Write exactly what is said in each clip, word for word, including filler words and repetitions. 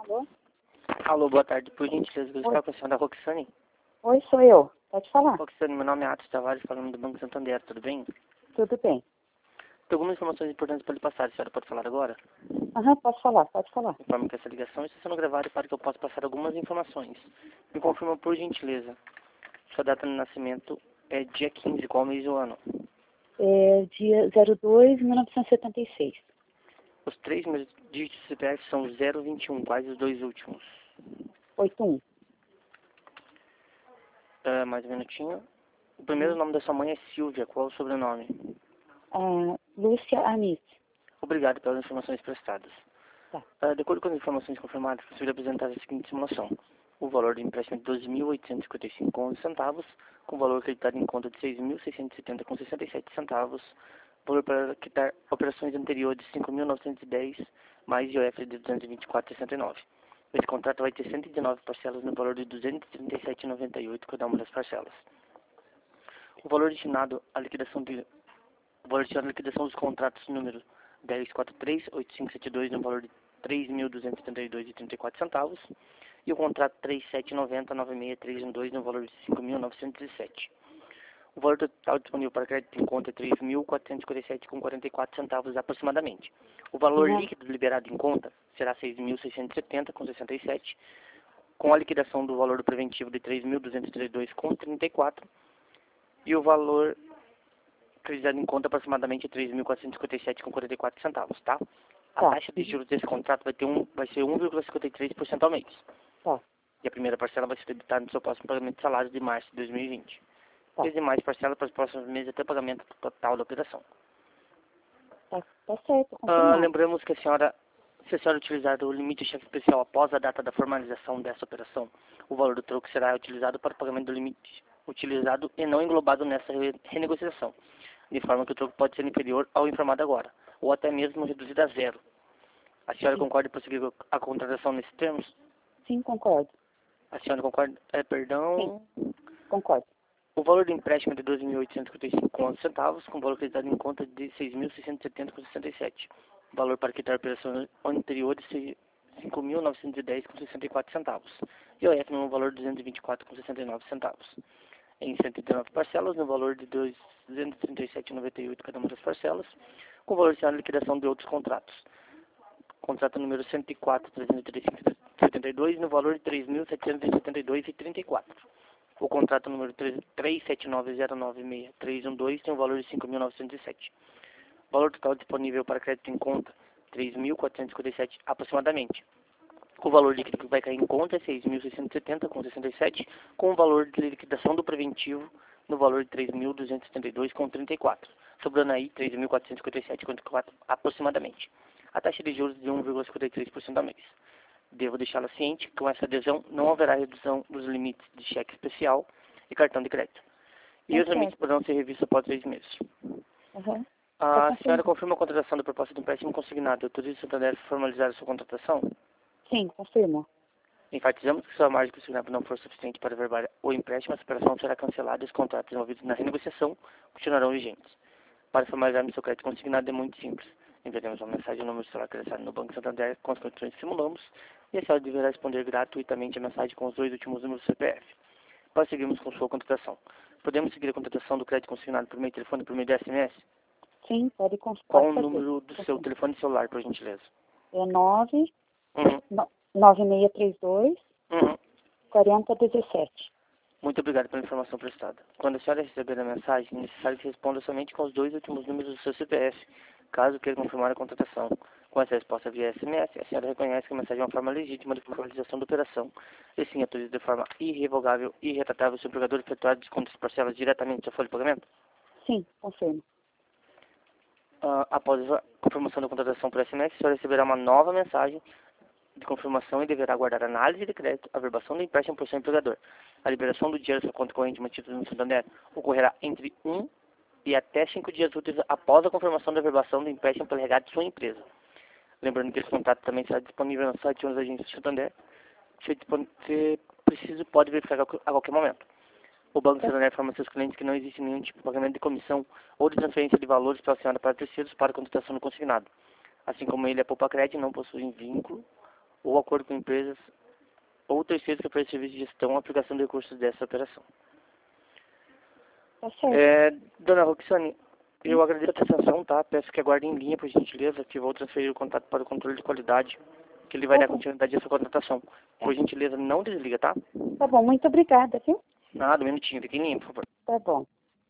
Alô? Alô, boa tarde. Por gentileza, eu Oi. estou com a senhora Roxane. Oi, sou eu. Pode falar. Roxane, meu nome é Atos Tavares, falando do Banco Santander, tudo bem? Tudo bem. Tem algumas informações importantes para lhe passar, a senhora pode falar agora? Aham, posso falar, pode falar. Informo que essa ligação está sendo gravada para que eu possa passar algumas informações. Me Tá. confirma, por gentileza, sua data de nascimento é dia quinze, qual mês do ano? É dia zero dois de mil novecentos e setenta e seis. Os três meus dígitos do C P F são zero vinte e um, quais os dois últimos? oito um. Ah, mais um minutinho. O primeiro Uhum. nome da sua mãe é Silvia, qual é o sobrenome? Ah, Lúcia Anis. Obrigado pelas informações prestadas. Tá. Ah, de acordo com as informações confirmadas, consigo apresentar a seguinte simulação. O valor do empréstimo é de doze mil oitocentos e cinquenta e cinco vírgula onze centavos, com o valor acreditado em conta de seis mil seiscentos e setenta vírgula sessenta e sete centavos, valor para quitar operações anteriores de cinco mil novecentos e dez, mais I O F de duzentos e vinte e quatro vírgula sessenta e nove. Esse contrato vai ter cento e dezenove parcelas no valor de duzentos e trinta e sete vírgula noventa e oito cada uma das parcelas. O valor destinado à liquidação de o valor destinado à liquidação dos contratos número dez quatro três oito cinco sete dois no valor de três mil duzentos e setenta e dois vírgula trinta e quatro centavos e o contrato três sete nove zero nove seis três um dois no valor de cinco mil novecentos e sete. O valor total disponível para crédito em conta é três mil quatrocentos e cinquenta e sete vírgula quarenta e quatro centavos aproximadamente. O valor Uhum. líquido liberado em conta será seis mil seiscentos e setenta vírgula sessenta e sete, com a liquidação do valor do preventivo de três mil duzentos e trinta e dois vírgula trinta e quatro e o valor acreditado em conta aproximadamente três mil quatrocentos e cinquenta e sete vírgula quarenta e quatro centavos, tá? A Tá. taxa de juros desse contrato vai, ter um, vai ser um vírgula cinquenta e três por cento ao mês. Tá. E a primeira parcela vai ser debitada no seu próximo pagamento de salário de março de dois mil e vinte. Tá. E as demais parcelas para os próximos meses até o pagamento total da operação. Tá, tá certo, Ah, confirmado. lembramos que a senhora, se a senhora utilizar o limite de cheque especial após a data da formalização dessa operação, o valor do troco será utilizado para o pagamento do limite utilizado e não englobado nessa re- renegociação, de forma que o troco pode ser inferior ao informado agora, ou até mesmo reduzido a zero. A senhora Sim. concorda em prosseguir a contratação nesses termos? Sim, concordo. A senhora concorda? É, perdão. Sim, concordo. O valor do empréstimo é de doze mil oitocentos e cinquenta e cinco vírgula onze centavos, com valor acreditado em conta de seis mil seiscentos e setenta vírgula sessenta e sete. O valor para quitar operações anteriores é cinco mil novecentos e dez vírgula sessenta e quatro centavos. E o I O F no valor de duzentos e vinte e quatro vírgula sessenta e nove centavos. Em cento e dezenove parcelas, no valor de duzentos e trinta e sete vírgula noventa e oito cada uma das parcelas, com valor de liquidação de outros contratos. Contrato número cento e quatro, trezentos e trinta e cinco vírgula setenta e dois, no valor de três mil setecentos e setenta e dois vírgula trinta e quatro. O contrato número três sete nove zero nove seis três um dois tem um valor de cinco mil novecentos e sete. O valor total disponível para crédito em conta, três mil quatrocentos e cinquenta e sete aproximadamente. O valor líquido que vai cair em conta é seis mil seiscentos e setenta vírgula sessenta e sete, com o valor de liquidação do preventivo no valor de três mil duzentos e setenta e dois vírgula trinta e quatro, sobrando aí três mil quatrocentos e cinquenta e sete vírgula quarenta e quatro aproximadamente. A taxa de juros de um vírgula cinquenta e três por cento ao mês. Devo deixá-la ciente que com essa adesão não haverá redução dos limites de cheque especial e cartão de crédito. E Tá os limites certo. poderão ser revistos após três meses. Uhum. Tá A senhora confirmado. confirma a contratação da proposta de empréstimo consignado. Autoriza o Santander a formalizar a sua contratação? Sim, confirmo. Enfatizamos que se a margem consignada não for suficiente para verbar o empréstimo, essa operação será cancelada e os contratos envolvidos na renegociação continuarão vigentes. Para formalizarmos seu crédito consignado é muito simples. Enviaremos uma mensagem no número de celular credenciado no Banco Santander com as condições que simulamos e a senhora deverá responder gratuitamente a mensagem com os dois últimos números do C P F. Para seguirmos com sua contratação. Podemos seguir a contratação do crédito consignado por meio de telefone e por meio de S M S? Sim, pode, cons- Qual pode o fazer. número do seu Confirmo. telefone celular, por gentileza? É nove Uhum. nove seis três dois Uhum. quarenta dezessete. Muito obrigado pela informação prestada. Quando a senhora receber a mensagem, é necessário que responda somente com os dois últimos números do seu C P F, caso queira confirmar a contratação. Com essa resposta via S M S, a senhora reconhece que a mensagem é uma forma legítima de formalização da operação, e sim autoriza de forma irrevogável e irretratável o seu empregador efetuar descontos de parcelas diretamente da sua folha de pagamento? Sim, confirmo. Ah, após a confirmação da contratação por S M S, a senhora receberá uma nova mensagem de confirmação e deverá aguardar a análise de crédito, a verbação do empréstimo por seu empregador. A liberação do dinheiro da sua conta corrente mantida no Santander ocorrerá entre um e até cinco dias úteis após a confirmação da verbação do empréstimo pelo legado de sua empresa. Lembrando que esse contato também será disponível no site das agências do Santander. Se, se preciso, pode verificar a qualquer momento. O Banco Santander informa seus clientes que não existe nenhum tipo de pagamento de comissão ou de transferência de valores pela senhora para terceiros para a contratação do consignado. Assim como ele é poupa crédito, não possui vínculo ou acordo com empresas ou terceiros que oferecem serviço de gestão ou aplicação de recursos dessa operação. Tá certo. É, dona Roxane, eu agradeço a atenção, tá? Peço que aguarde em linha, por gentileza, que vou transferir o contato para o controle de qualidade, que ele vai Tá dar bom. continuidade a sua contratação. Por gentileza, não desliga, tá? Tá bom, muito obrigada, viu? Nada, um minutinho, fique em linha, por favor. Tá bom.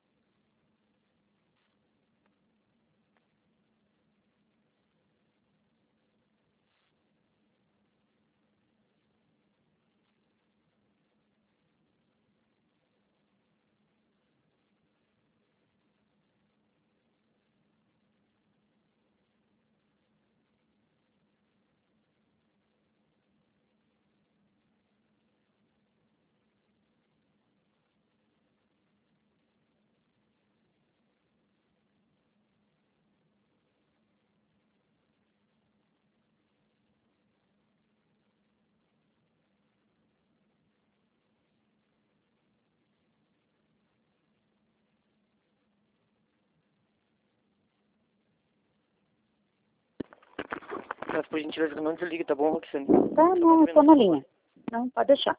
Mas, por gentileza, não desligue, tá bom, Roxane? Tá, não, eu tô na linha. Não, pode deixar.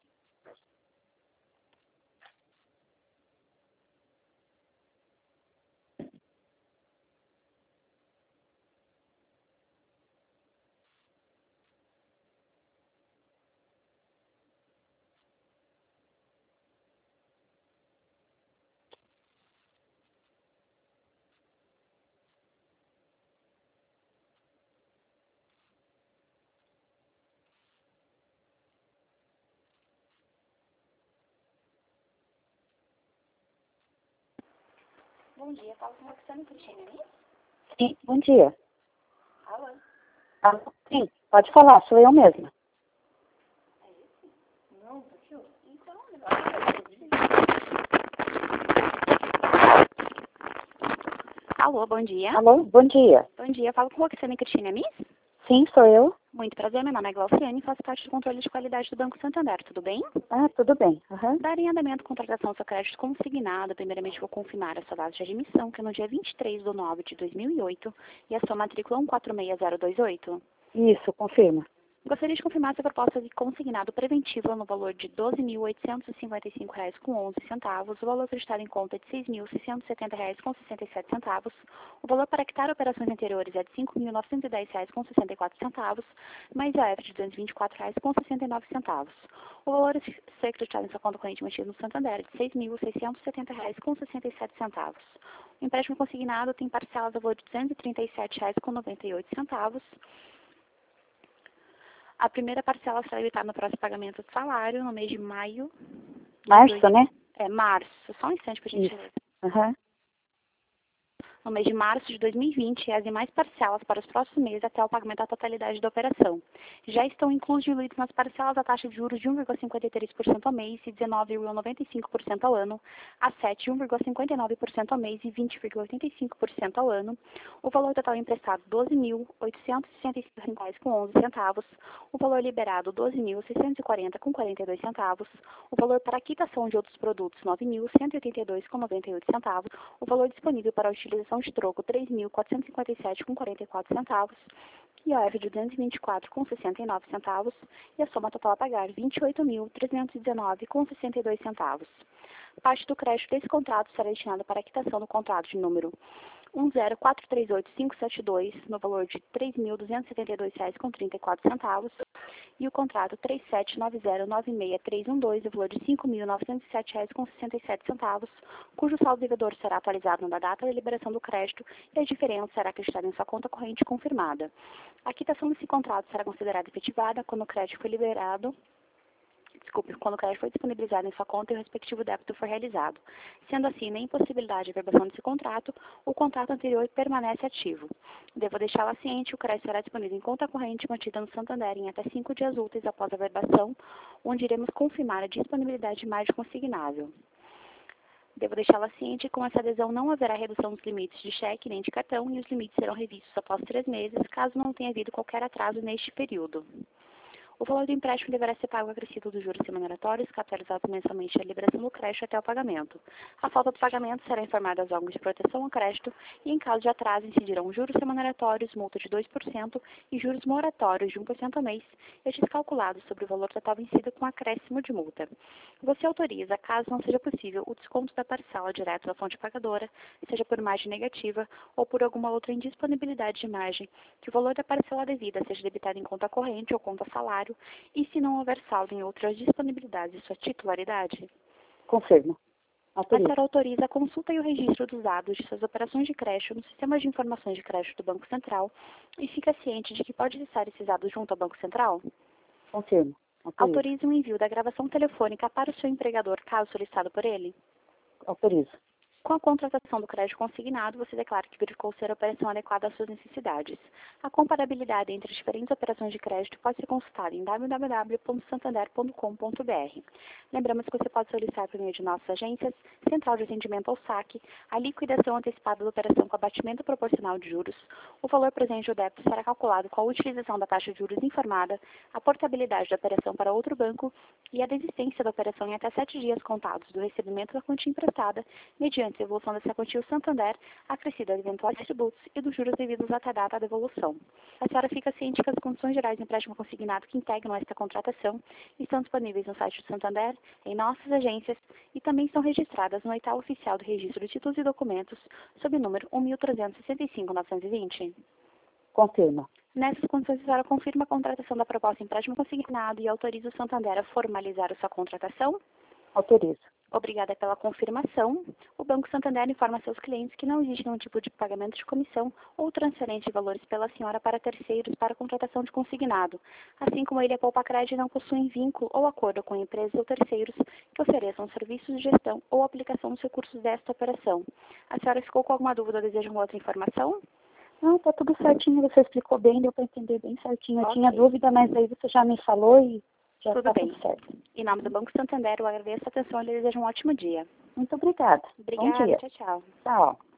Bom dia, fala com a Roxane Cristina, né? Sim, bom dia. Alô? Ah, sim, pode falar, sou eu mesma. Não, tá aqui, ó. Então, alô, bom dia. Alô, bom dia. Bom dia, falo com a Roxane Cristina, Miss? Sim, sou eu. Muito prazer, meu nome é Glauciane e faço parte do controle de qualidade do Banco Santander, tudo bem? Ah, tudo bem. Aham. Dar em andamento contratação do seu crédito consignado, primeiramente vou confirmar a sua data de admissão, que é no dia vinte e três de nove de dois mil e oito, e a sua matrícula um quatro seis zero dois oito. Isso, confirma. Gostaria de confirmar sua proposta de consignado preventivo no valor de doze mil oitocentos e cinquenta e cinco reais com onze centavos, o valor acreditado em conta é de seis mil seiscentos e setenta reais com sessenta e sete centavos, o valor para quitar operações anteriores é de cinco mil novecentos e dez reais com sessenta e quatro centavos, mais a F de duzentos e vinte e quatro reais com sessenta e nove centavos. O valor a ser acreditado em sua conta corrente mantida no Santander é de seis mil seiscentos e setenta reais com sessenta e sete centavos. O empréstimo consignado tem parcelas a valor de duzentos e trinta e sete reais com noventa e oito centavos. A primeira parcela será limitada no próximo pagamento do salário, no mês de maio. de Março, dois- né? É, março. Só um instante, por gentileza. Aham. No mês de março de dois mil e vinte, e as demais parcelas para os próximos meses até o pagamento da totalidade da operação. Já estão incluídos nas parcelas a taxa de juros de um vírgula cinquenta e três por cento ao mês e dezenove vírgula noventa e cinco por cento ao ano, a sete, um vírgula cinquenta e nove por cento ao mês e vinte vírgula oitenta e cinco por cento ao ano. O valor total emprestado, doze mil oitocentos e sessenta e cinco reais com onze centavos. O valor liberado, doze mil seiscentos e quarenta com quarenta e dois centavos. O valor para quitação de outros produtos, nove mil cento e oitenta e dois com noventa e oito centavos. O valor disponível para a utilização de troco, três mil quatrocentos e cinquenta e sete com quarenta e quatro centavos, e a F de duzentos e vinte e quatro com sessenta e nove centavos, e a soma total a pagar vinte e oito mil trezentos e dezenove com sessenta e dois centavos. Parte do crédito desse contrato será destinada para a quitação do contrato de número um zero quatro três oito cinco sete dois, no valor de três mil duzentos e setenta e dois reais com trinta e quatro centavos, e o contrato três sete nove zero nove seis três um dois, no valor de cinco mil novecentos e sete reais com sessenta e sete centavos, cujo saldo devedor será atualizado na data da liberação do crédito e a diferença será acreditada em sua conta corrente confirmada. A quitação desse contrato será considerada efetivada quando o crédito foi liberado Desculpe, quando o crédito foi disponibilizado em sua conta e o respectivo débito for realizado. Sendo assim, na impossibilidade de averbação desse contrato, o contrato anterior permanece ativo. Devo deixá-la ciente, o crédito será disponível em conta corrente mantida no Santander em até cinco dias úteis após a averbação, onde iremos confirmar a disponibilidade de margem consignável. Devo deixá-la ciente que com essa adesão não haverá redução dos limites de cheque nem de cartão e os limites serão revistos após três meses, caso não tenha havido qualquer atraso neste período. O valor do empréstimo deverá ser pago acrescido dos juros remuneratórios, capitalizados mensalmente na liberação do crédito até o pagamento. A falta do pagamento será informada aos órgãos de proteção ao crédito e, em caso de atraso, incidirão juros remuneratórios, multa de dois por cento e juros moratórios de um por cento ao mês, estes calculados sobre o valor total vencido com acréscimo de multa. Você autoriza, caso não seja possível, o desconto da parcela direto da fonte pagadora, seja por margem negativa ou por alguma outra indisponibilidade de margem, que o valor da parcela devida seja debitado em conta corrente ou conta salário, e se não houver saldo em outras disponibilidades de sua titularidade? Confirmo. A Autorizo. senhora autoriza a consulta e o registro dos dados de suas operações de crédito no sistema de informações de crédito do Banco Central e fica ciente de que pode acessar esses dados junto ao Banco Central? Confirmo. Autorizo. Autoriza o envio da gravação telefônica para o seu empregador, caso solicitado por ele? Autorizo. Com a contratação do crédito consignado, você declara que verificou ser a operação adequada às suas necessidades. A comparabilidade entre as diferentes operações de crédito pode ser consultada em w w w ponto santander ponto com ponto b r. Lembramos que você pode solicitar por meio de nossas agências, Central de Atendimento ao Saque, a liquidação antecipada da operação com abatimento proporcional de juros. O valor presente do débito será calculado com a utilização da taxa de juros informada, a portabilidade da operação para outro banco e a desistência da operação em até sete dias contados do recebimento da quantia emprestada, mediante a evolução dessa quantia o Santander, acrescida de eventuais tributos e dos juros devidos até a data da devolução. A senhora fica ciente que as condições gerais de empréstimo consignado que integram esta contratação estão disponíveis no site do Santander, em nossas agências e também estão registradas no edital oficial do Registro de Títulos e Documentos, sob o número um mil trezentos e sessenta e cinco, novecentos e vinte. Confirmo. Nessas condições, a senhora confirma a contratação da proposta de empréstimo consignado e autoriza o Santander a formalizar a sua contratação? Autorizo. Obrigada pela confirmação. O Banco Santander informa seus clientes que não existe nenhum tipo de pagamento de comissão ou transferência de valores pela senhora para terceiros para contratação de consignado, assim como ele, a Poupa Crédito, não possuem vínculo ou acordo com empresas ou terceiros que ofereçam serviços de gestão ou aplicação dos recursos desta operação. A senhora ficou com alguma dúvida ou deseja uma outra informação? Não, tá tudo certinho, você explicou bem, deu para entender bem certinho. Eu Ok. tinha dúvida, mas aí você já me falou e já Tudo tá bem. tudo certo. Em nome do Banco Santander, eu agradeço a atenção e desejo um ótimo dia. Muito obrigada. Bom Obrigada, dia. tchau, tchau. Tchau.